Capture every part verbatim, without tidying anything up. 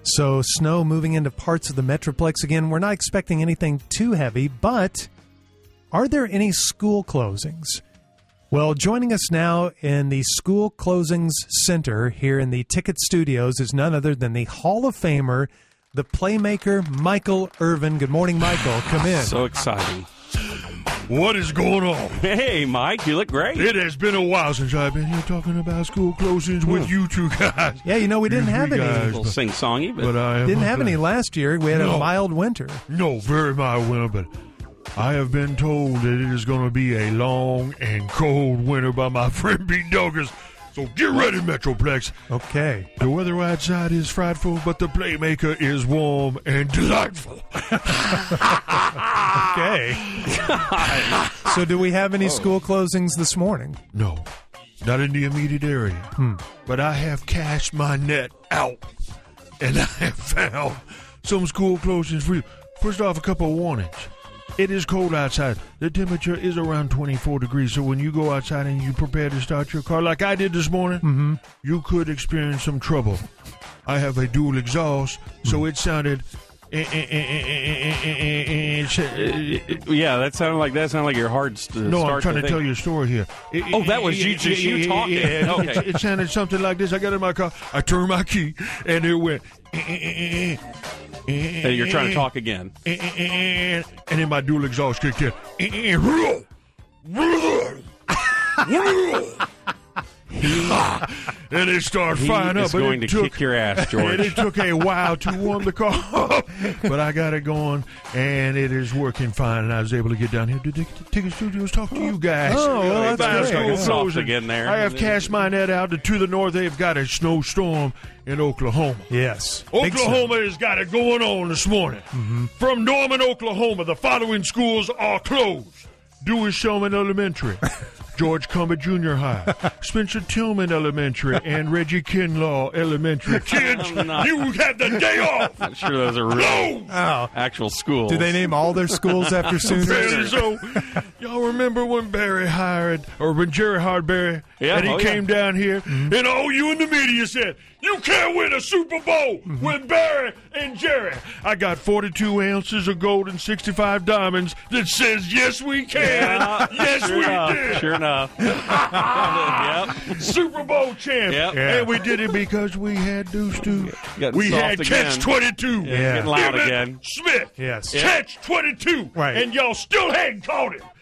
So snow moving into parts of the Metroplex again. We're not expecting anything too heavy, but are there any school closings? Well, joining us now in the School Closings Center here in the Ticket Studios is none other than the Hall of Famer, the playmaker, Michael Irvin. Good morning, Michael. Come in. So exciting. What is going on? Hey, Mike, you look great. It has been a while since I've been here talking about school closings with you two guys. Yeah, you know, we didn't You have three any. guys, A little sing-songy, but, But I am Didn't have glad- any last year. We had a No. mild winter. No, very mild winter, but I have been told that it is going to be a long and cold winter by my friend Pete Doggers. So get ready, Metroplex. Okay. The weather outside is frightful, but the playmaker is warm and delightful. Okay. So do we have any school closings this morning? No, not in the immediate area. Hmm. But I have cast my net out, and I have found some school closings for you. First off, a couple of warnings. It is cold outside. The temperature is around twenty-four degrees, so when you go outside and you prepare to start your car like I did this morning, Mm-hmm. you could experience some trouble. I have a dual exhaust, so it sounded... eh, eh, eh, eh, eh, eh, eh, eh, yeah, that sounded like that sounded like your hard st- No, start I'm trying to thing. tell you a story here. It- Oh, that was you- just you talking. Okay. It, it sounded something like this. I got in my car, I turned my key, and it went... Hey, you're trying to talk again. And then my dual exhaust kicked in. And it started He firing up. is but going it to took, kick your ass, George. And it took a while to warm the car up. But I got it going, and it is working fine. And I was able to get down here to the Ticket Studios, talk to you guys. Oh, well, that's About great. school Yeah. Soft closing. again there. I have cast my net out. To the north, they've got a snowstorm in Oklahoma. Yes. Big snow. Oklahoma has got it going on this morning. From Norman, Oklahoma, the following schools are closed. Dewey Shulman Elementary, George Cumbert Junior High, Spencer Tillman Elementary, and Reggie Kinlaw Elementary. Kids, I'm not- you have the day off. I'm sure those are real Closed. Oh. actual schools. Do they name all their schools after Apparently Sooners? so. Y'all remember when Barry hired, or when Jerry hired Barry, Yeah, and he oh, yeah. came down here, and all you in the media said, you can't win a Super Bowl with Barry and Jerry. I got forty-two ounces of gold and sixty-five diamonds that says, yes, we can. Yeah, yes, sure we enough, did. Sure enough. Yep. Super Bowl champ. Yep. Yeah. And we did it because we had Deuce Two. Got We soft had again. Catch twenty-two. Yeah. Getting loud Emmett again. Smith. Yes. Yeah. Catch twenty-two. Right. And y'all still hadn't caught him.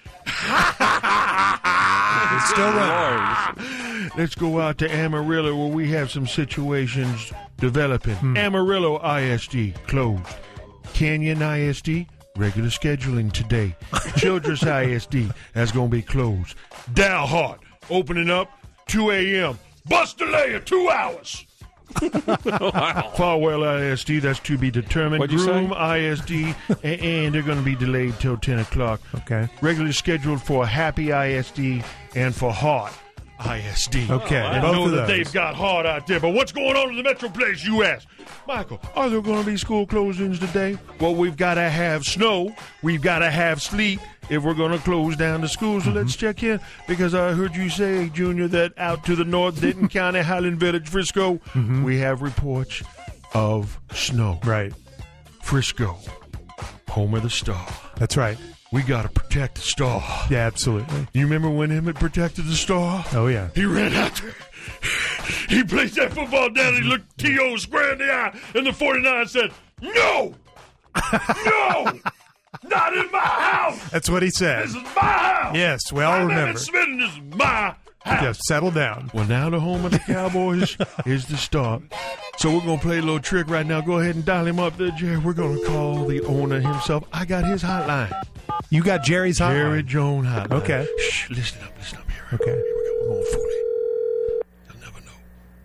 It's still running. Lord. Let's go out to Amarillo where we have some situations developing. Amarillo I S D closed. Canyon I S D regular scheduling today. Childress I S D that's going to be closed. Dalhart opening up two a.m. Bus delay of two hours. Farwell I S D, that's to be determined. What'd you say? Groom I S D, and, and they're going to be delayed till ten o'clock. Okay. Regularly scheduled for Happy I S D and for Hart I S D. Okay, I both know of that those. they've got Hart out there, but what's going on in the Metroplex, you ask? Michael, are there going to be school closings today? Well, we've got to have snow. We've got to have sleet if we're going to close down the schools. So let's check in, because I heard you say, Junior, that out to the north, Denton County, Highland Village, Frisco, we have reports of snow. Right. Frisco, home of the Star. That's right. We got to protect the Star. Yeah, absolutely. You remember when Emmett protected the Star? Oh, yeah. He ran out there. He placed that football down and he looked T O square in the eye, and the forty-nine said, no! No! Not in my house! That's what he said. This is my house! Yes, we all I'm remember. Emmett Smith, and this is my house! Yes, settle down. Well, now the home of the Cowboys is the Star. So we're going to play a little trick right now. Go ahead and dial him up there, Jerry. We're going to call the owner himself. I got his hotline. You got Jerry's hotline. Jerry Jones hotline. Okay. Shh, listen up, listen up here. Okay. Here we go. We're going to fool it. You'll never know.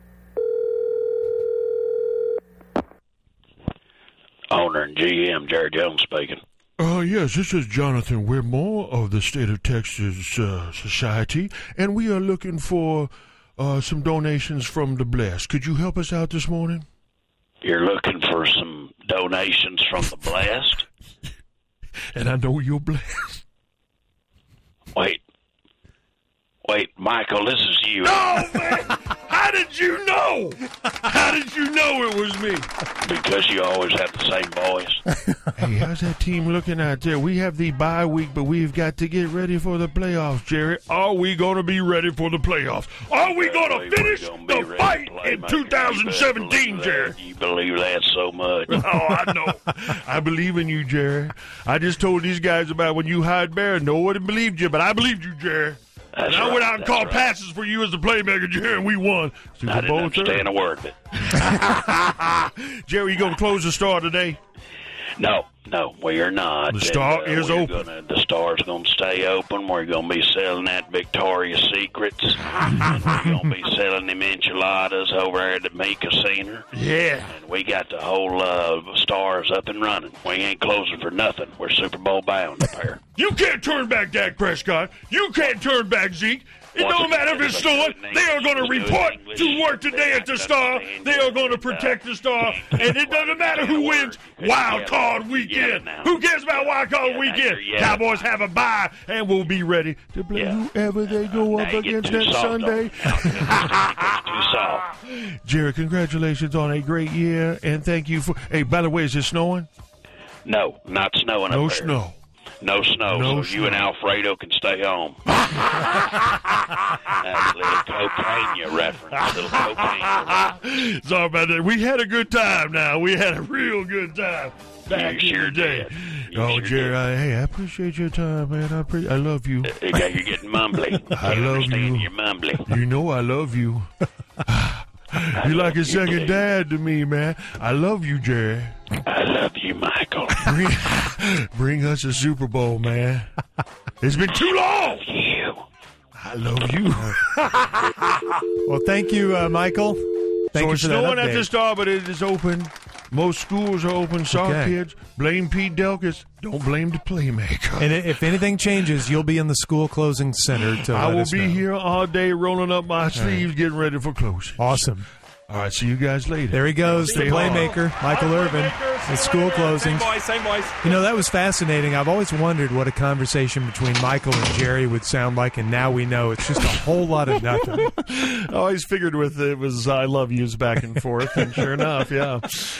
Owner and G M, Jerry Jones speaking. Uh, yes, this is Jonathan Whitmore of the State of Texas uh, Society, and we are looking for uh, some donations from the Blessed. Could you help us out this morning? You're looking for some donations from the Blessed? And I know you're blessed. Wait. Wait, Michael, this is you. Oh, man! How did you know? How did you know it was me? Because you always have the same voice. Hey, how's that team looking out there? We have the bye week, but we've got to get ready for the playoffs, Jerry. Are we going to be ready for the playoffs? Are we going to finish the fight in two thousand seventeen, Jerry? You believe that so much. Oh, I know. I believe in you, Jerry. I just told these guys about when you hired Bear. Nobody believed you, but I believed you, Jerry. That's and I right, went out and called right. passes for you as the playmaker, Jerry, and we won. Super I didn't Bowl understand a word of it. Jerry, you going to close the Star today? No, no, we are not. The Star And, uh, is we're open. Gonna, the Star's going to stay open. We're going to be selling that Victoria's Secrets. And we're going to be selling them enchiladas over there at the meat casino. Yeah. And we got the whole uh, Stars up and running. We ain't closing for nothing. We're Super Bowl bound up here. You can't turn back Dak Prescott. You can't turn back Zeke. It Once don't matter if again, it's it's a snowing. good They are going to name. It's report good English. to work today at the Star. They are going to protect the Star. And it doesn't matter who wins Wild Card Weekend. Who cares about Wild Card Weekend? Cowboys have a bye, and we'll be ready to play Yeah. whoever they go up Now you get against too next soft Sunday. on it. Too soft. Jerry, congratulations on a great year, and thank you for. Hey, by the way, is it snowing? No, not snowing No up there. snow. No snow, No so you and Alfredo can stay home. That's a little cocaine reference. Little cocaine. Sorry about that. We had a good time now. We had a real good time back You in sure the day. did. You Oh, sure Jerry, did. I, hey, I appreciate your time, man. I pre- I love you. Hey, guy, you're getting mumbly. I Can't love understand you. You're mumbly. You know I love you. You're like a second dad to me, man. I love you, Jerry. I love you, Michael. Bring, bring us a Super Bowl, man. It's been too long. You. I love you. Well, thank you, uh, Michael. Thank so you it's for that snowing at update. the Star, but it is open. Most schools are open. Sorry, Okay. kids. Blame Pete Delkus. Don't blame the playmaker. And if anything changes, you'll be in the school closing center to I let will us be know. here all day rolling up my sleeves, getting ready for closing. Awesome. All right, see you guys later. There he goes, the Stay hard. playmaker, Michael Irvin, the school closings. Same boys, same boys. You know, that was fascinating. I've always wondered what a conversation between Michael and Jerry would sound like, and now we know it's just a whole lot of nothing. I always figured with it was I love yous back and forth, and sure enough, yeah.